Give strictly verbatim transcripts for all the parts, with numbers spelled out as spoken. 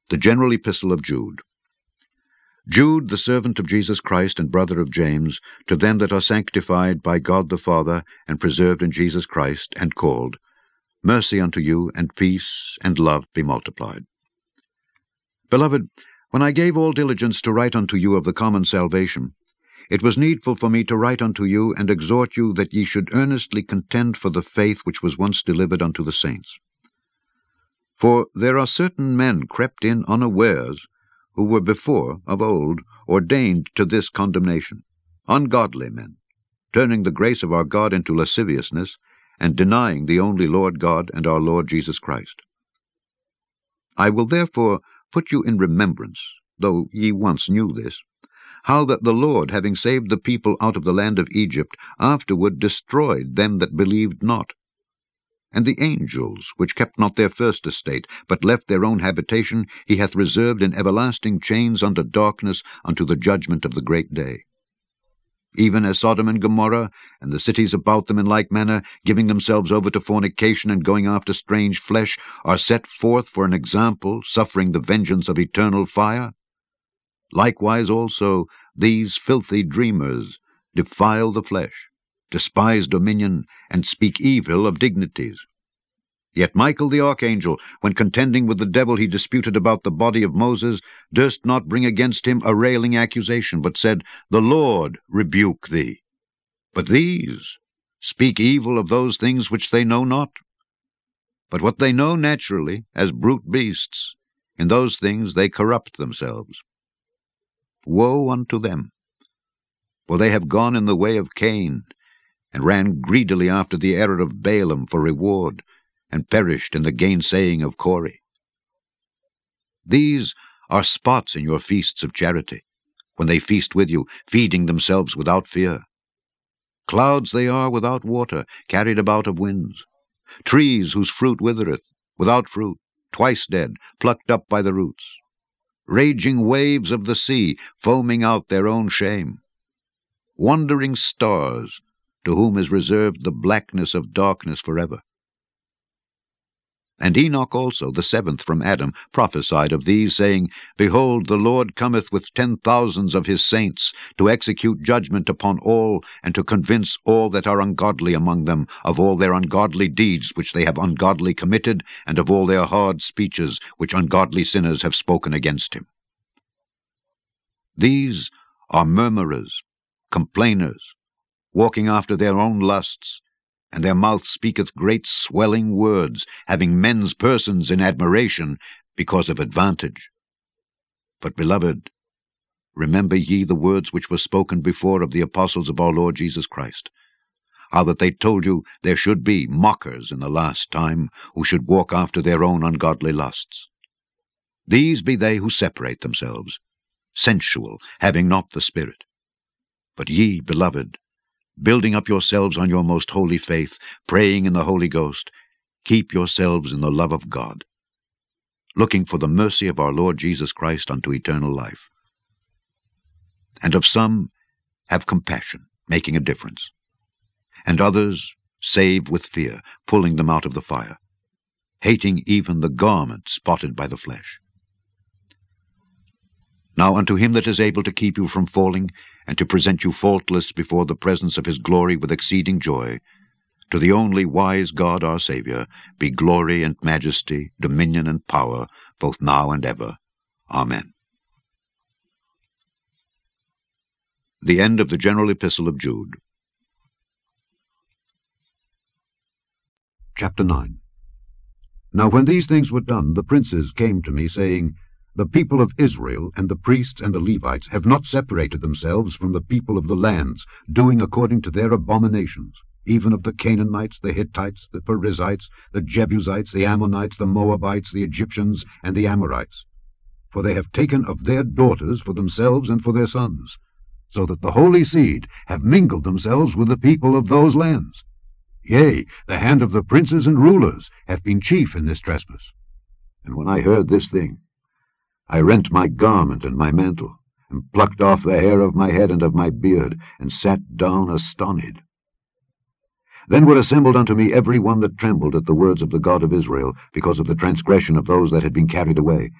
The General Epistle of Jude. Jude, the servant of Jesus Christ and brother of James, to them that are sanctified by God the Father, and preserved in Jesus Christ, and called, mercy unto you, and peace and love be multiplied. Beloved, when I gave all diligence to write unto you of the common salvation, it was needful for me to write unto you, and exhort you that ye should earnestly contend for the faith which was once delivered unto the saints. For there are certain men crept in unawares, who were before, of old, ordained to this condemnation, ungodly men, turning the grace of our God into lasciviousness, and denying the only Lord God and our Lord Jesus Christ. I will therefore put you in remembrance, though ye once knew this, how that the Lord, having saved the people out of the land of Egypt, afterward destroyed them that believed not. And the angels, which kept not their first estate, but left their own habitation, he hath reserved in everlasting chains under darkness unto the judgment of the great day. Even as Sodom and Gomorrah, and the cities about them in like manner, giving themselves over to fornication and going after strange flesh, are set forth for an example, suffering the vengeance of eternal fire. Likewise also these filthy dreamers defile the flesh, despise dominion, and speak evil of dignities. Yet Michael the archangel, when contending with the devil he disputed about the body of Moses, durst not bring against him a railing accusation, but said, The Lord rebuke thee. But these speak evil of those things which they know not. But what they know naturally, as brute beasts, in those things they corrupt themselves. Woe unto them! For they have gone in the way of Cain, and ran greedily after the error of Balaam for reward, and perished in the gainsaying of Kore. These are spots in your feasts of charity, when they feast with you, feeding themselves without fear. Clouds they are without water, carried about of winds. Trees whose fruit withereth, without fruit, twice dead, plucked up by the roots. Raging waves of the sea, foaming out their own shame. Wandering stars, to whom is reserved the blackness of darkness forever. And Enoch also, the seventh from Adam, prophesied of these, saying, Behold, the Lord cometh with ten thousands of his saints, to execute judgment upon all, and to convince all that are ungodly among them of all their ungodly deeds which they have ungodly committed, and of all their hard speeches which ungodly sinners have spoken against him. These are murmurers, complainers, walking after their own lusts, and their mouth speaketh great swelling words, having men's persons in admiration because of advantage. But, beloved, remember ye the words which were spoken before of the apostles of our Lord Jesus Christ, how that they told you there should be mockers in the last time, who should walk after their own ungodly lusts. These be they who separate themselves, sensual, having not the Spirit. But ye, beloved, building up yourselves on your most holy faith, praying in the Holy Ghost, keep yourselves in the love of God, looking for the mercy of our Lord Jesus Christ unto eternal life. And of some have compassion, making a difference, and others save with fear, pulling them out of the fire, hating even the garment spotted by the flesh. Now unto him that is able to keep you from falling, and to present you faultless before the presence of his glory with exceeding joy, to the only wise God our Saviour, be glory and majesty, dominion and power, both now and ever. Amen. The end of the General Epistle of Jude. Chapter nine. Now when these things were done, the princes came to me, saying, The people of Israel, and the priests and the Levites, have not separated themselves from the people of the lands, doing according to their abominations, even of the Canaanites, the Hittites, the Perizzites, the Jebusites, the Ammonites, the Moabites, the Egyptians, and the Amorites. For they have taken of their daughters for themselves and for their sons, so that the holy seed have mingled themselves with the people of those lands. Yea, the hand of the princes and rulers hath been chief in this trespass. And when I heard this thing, I rent my garment and my mantle, and plucked off the hair of my head and of my beard, and sat down astonied. Then were assembled unto me every one that trembled at the words of the God of Israel, because of the transgression of those that had been carried away.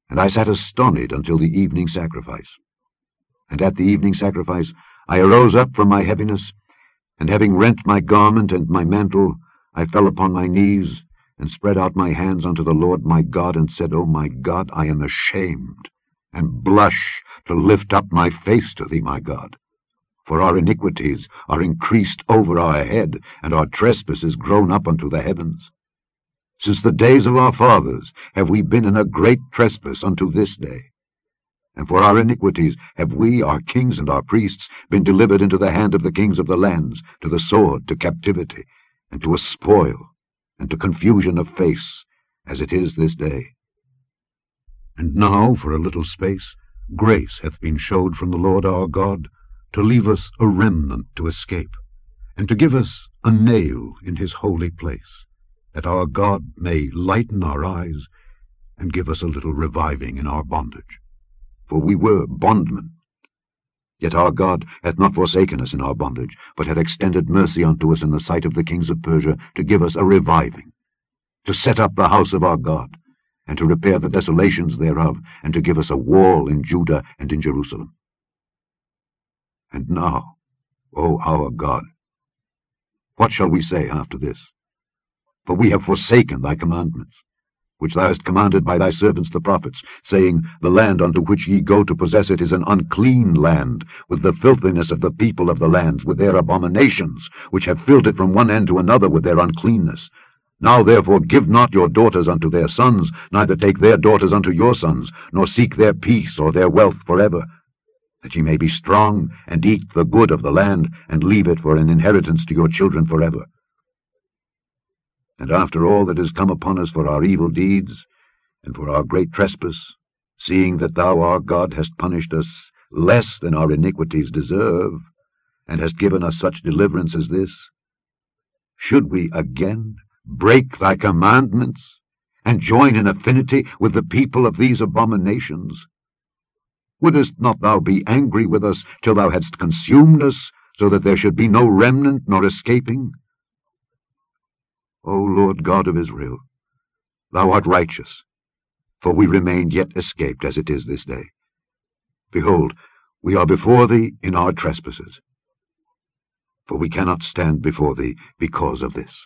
And I sat astonied until the evening sacrifice. And at the evening sacrifice I arose up from my heaviness, and having rent my garment and my mantle, I fell upon my knees, and spread out my hands unto the Lord my God, and said, O my God, I am ashamed, and blush to lift up my face to thee, my God. For our iniquities are increased over our head, and our trespasses grown up unto the heavens. Since the days of our fathers have we been in a great trespass unto this day. And for our iniquities have we, our kings and our priests, been delivered into the hand of the kings of the lands, to the sword, to captivity, and to a spoil, and to confusion of face, as it is this day. And now, for a little space, grace hath been showed from the Lord our God, to leave us a remnant to escape, and to give us a nail in his holy place, that our God may lighten our eyes, and give us a little reviving in our bondage. For we were bondmen. Yet our God hath not forsaken us in our bondage, but hath extended mercy unto us in the sight of the kings of Persia, to give us a reviving, to set up the house of our God, and to repair the desolations thereof, and to give us a wall in Judah and in Jerusalem. And now, O our God, what shall we say after this? For we have forsaken thy commandments, which thou hast commanded by thy servants the prophets, saying, The land unto which ye go to possess it is an unclean land, with the filthiness of the people of the land, with their abominations, which have filled it from one end to another with their uncleanness. Now therefore give not your daughters unto their sons, neither take their daughters unto your sons, nor seek their peace or their wealth forever, that ye may be strong, and eat the good of the land, and leave it for an inheritance to your children forever. And after all that is come upon us for our evil deeds, and for our great trespass, seeing that thou, our God, hast punished us less than our iniquities deserve, and hast given us such deliverance as this, should we again break thy commandments, and join in affinity with the people of these abominations? Wouldest not thou be angry with us till thou hadst consumed us, so that there should be no remnant nor escaping? O Lord God of Israel, thou art righteous, for we remain yet escaped as it is this day. Behold, we are before thee in our trespasses, for we cannot stand before thee because of this.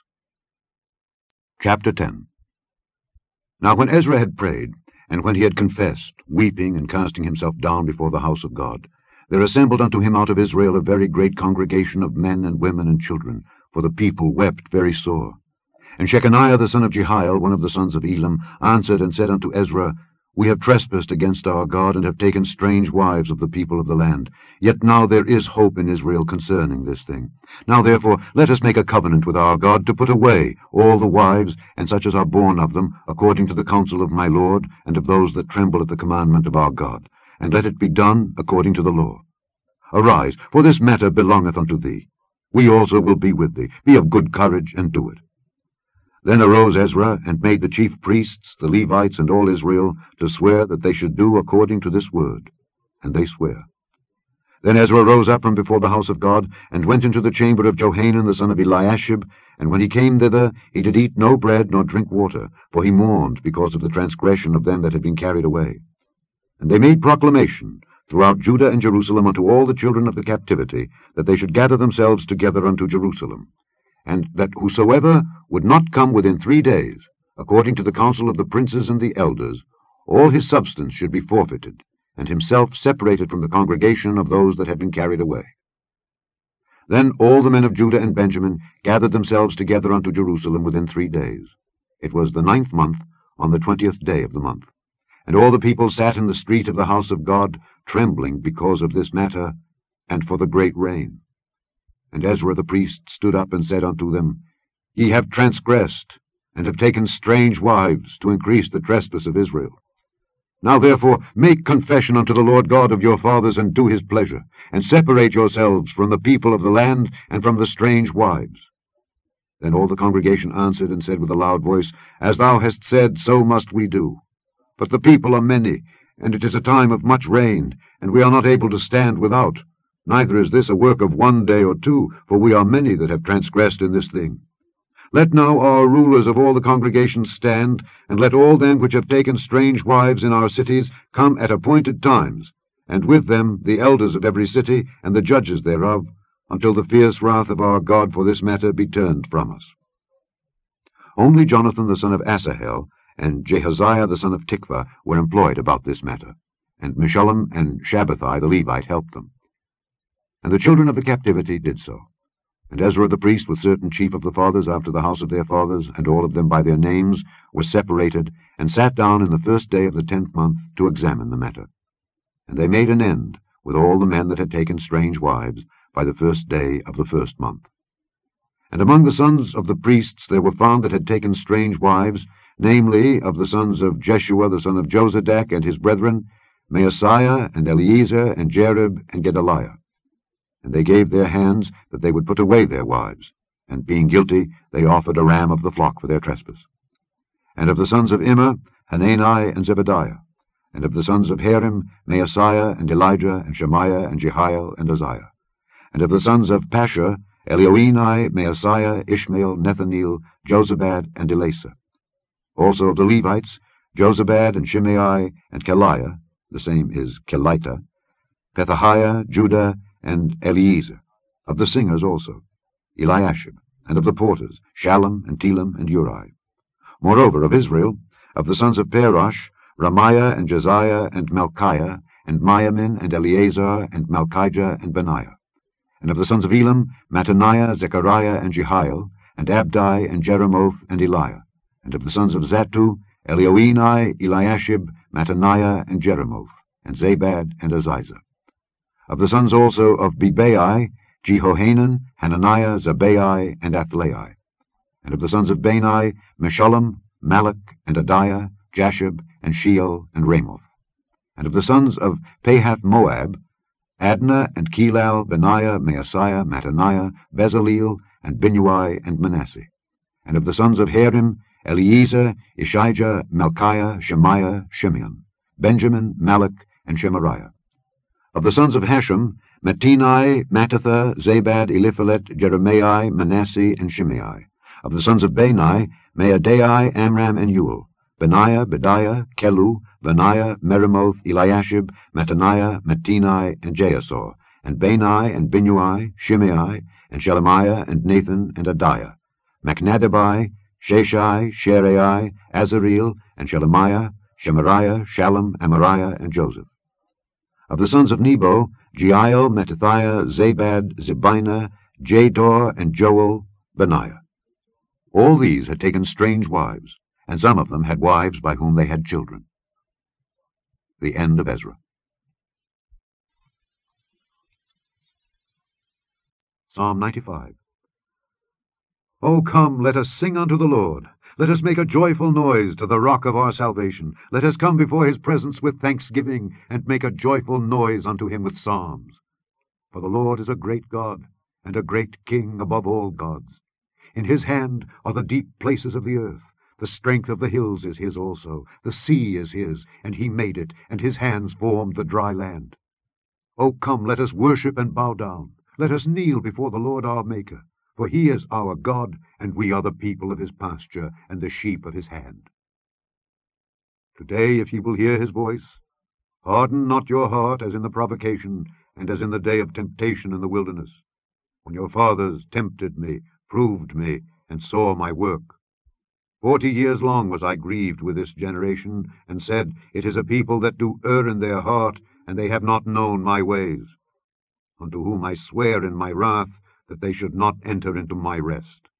Chapter ten. Now when Ezra had prayed, and when he had confessed, weeping and casting himself down before the house of God, there assembled unto him out of Israel a very great congregation of men and women and children, for the people wept very sore. And Shechaniah the son of Jehiel, one of the sons of Elam, answered and said unto Ezra, We have trespassed against our God, and have taken strange wives of the people of the land. Yet now there is hope in Israel concerning this thing. Now therefore let us make a covenant with our God, to put away all the wives, and such as are born of them, according to the counsel of my Lord, and of those that tremble at the commandment of our God. And let it be done according to the law. Arise, for this matter belongeth unto thee. We also will be with thee. Be of good courage, and do it. Then arose Ezra, and made the chief priests, the Levites, and all Israel, to swear that they should do according to this word. And they swear. Then Ezra rose up from before the house of God, and went into the chamber of Johanan the son of Eliashib, and when he came thither, he did eat no bread nor drink water, for he mourned because of the transgression of them that had been carried away. And they made proclamation throughout Judah and Jerusalem unto all the children of the captivity, that they should gather themselves together unto Jerusalem, and that whosoever would not come within three days, according to the counsel of the princes and the elders, all his substance should be forfeited, and himself separated from the congregation of those that had been carried away. Then all the men of Judah and Benjamin gathered themselves together unto Jerusalem within three days. It was the ninth month, on the twentieth day of the month. And all the people sat in the street of the house of God, trembling because of this matter, and for the great rain. And Ezra the priest stood up and said unto them, Ye have transgressed, and have taken strange wives, to increase the trespass of Israel. Now therefore make confession unto the Lord God of your fathers, and do his pleasure, and separate yourselves from the people of the land, and from the strange wives. Then all the congregation answered and said with a loud voice, As thou hast said, so must we do. But the people are many, and it is a time of much rain, and we are not able to stand without. Neither is this a work of one day or two, for we are many that have transgressed in this thing. Let now our rulers of all the congregations stand, and let all them which have taken strange wives in our cities come at appointed times, and with them the elders of every city and the judges thereof, until the fierce wrath of our God for this matter be turned from us. Only Jonathan the son of Asahel and Jehaziah the son of Tikvah were employed about this matter, and Meshullam and Shabbathai the Levite helped them. And the children of the captivity did so. And Ezra the priest, with certain chief of the fathers after the house of their fathers, and all of them by their names, were separated, and sat down in the first day of the tenth month to examine the matter. And they made an end with all the men that had taken strange wives by the first day of the first month. And among the sons of the priests there were found that had taken strange wives, namely, of the sons of Jeshua the son of Jozadak and his brethren, Maaseiah and Eleazar and Jerib and Gedaliah. And they gave their hands that they would put away their wives, and being guilty they offered a ram of the flock for their trespass. And of the sons of Immer, Hanani and Zebadiah. And of the sons of Harim, Maaseiah and Elijah and Shemaiah and Jehiel and Uzziah. And of the sons of Pashur, Elioenai, Maaseiah, Ishmael, Nethaneel, Jozabad, and Elasa. Also of the Levites, Jozabad and Shimei and Keliah, the same is Kelita, Pethahiah, Judah, and Eliezer. Of the singers also, Eliashib, and of the porters, Shallum, and Telem, and Uri. Moreover, of Israel, of the sons of Perosh, Ramiah, and Josiah, and Malchiah, and Miamin, and Eleazar, and Malchijah, and Benaiah. And of the sons of Elam, Mattaniah, Zechariah, and Jehiel, and Abdi, and Jeremoth, and Eliah. And of the sons of Zattu, Elioenai, Eliashib, Mattaniah, and Jeremoth, and Zabad, and Aziza. Of the sons also of Bebai, Jehohanan, Hananiah, Zabai, and Athlai. And of the sons of Bani, Meshullam, Malach, and Adiah, Jashub, and Sheol, and Ramoth. And of the sons of Pahath-Moab, Adnah, and Kelal, Benaiah, Maaseiah, Mattaniah, Bezaleel, and Binnui, and Manasseh. And of the sons of Harim, Eliezer, Ishijah, Malchiah, Shemaiah, Shimeon, Benjamin, Malach, and Shemariah. Of the sons of Hashem, Mattenai, Mattatha, Zabad, Eliphalet, Jeremiah, Manasseh, and Shimei. Of the sons of Bani, Maadai, Amram, and Uel, Benaiah, Bediah, Kelu, Benaiah, Meremoth, Eliashib, Mattaniah, Mattenai, and Jaasor, and Bani, and Binnui, Shimei, and Shelemiah, and Nathan, and Adiah, Machnadabai, Sheshai, Sherai, Azareel, and Shelemiah, Shemariah, Shallum, Amariah, and Joseph. Of the sons of Nebo, Jeiel, Mattithiah, Zabad, Zebina, Jador, and Joel, Benaiah. All these had taken strange wives, and some of them had wives by whom they had children. The end of Ezra. Psalm ninety-five. O come, let us sing unto the Lord. Let us make a joyful noise to the rock of our salvation. Let us come before his presence with thanksgiving, and make a joyful noise unto him with psalms. For the Lord is a great God, and a great King above all gods. In his hand are the deep places of the earth. The strength of the hills is his also. The sea is his, and he made it, and his hands formed the dry land. O come, let us worship and bow down. Let us kneel before the Lord our Maker. For he is our God, and we are the people of his pasture, and the sheep of his hand. Today, if ye will hear his voice, harden not your heart as in the provocation, and as in the day of temptation in the wilderness, when your fathers tempted me, proved me, and saw my work. Forty years long was I grieved with this generation, and said, It is a people that do err in their heart, and they have not known my ways. Unto whom I swear in my wrath, that they should not enter into my rest.